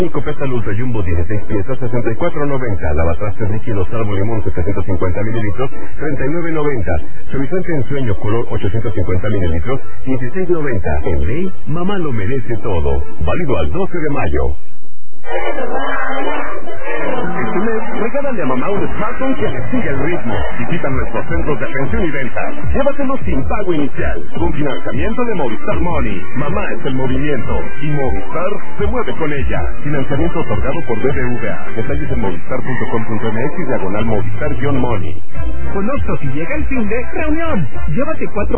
Copeta Ultra Jumbo 16 piezas, 64.90. Lavatrastes líquido Salvo Limón 750 mililitros, 39.90. Suavizante en sueño color 850 mililitros, 16.90. En Ley, mamá lo merece todo. Válido al 12 de mayo. Este mes, regálale a mamá un smartphone que le siga el ritmo. Visita nuestros centros de atención y venta. Llévatelo sin pago inicial, con financiamiento de Movistar Money. Mamá es el movimiento y Movistar se mueve con ella. Financiamiento otorgado por BBVA. Detalles en movistar.com.mx /Movistar-Money. Con Oxxo, si llega el fin de reunión, llévate 4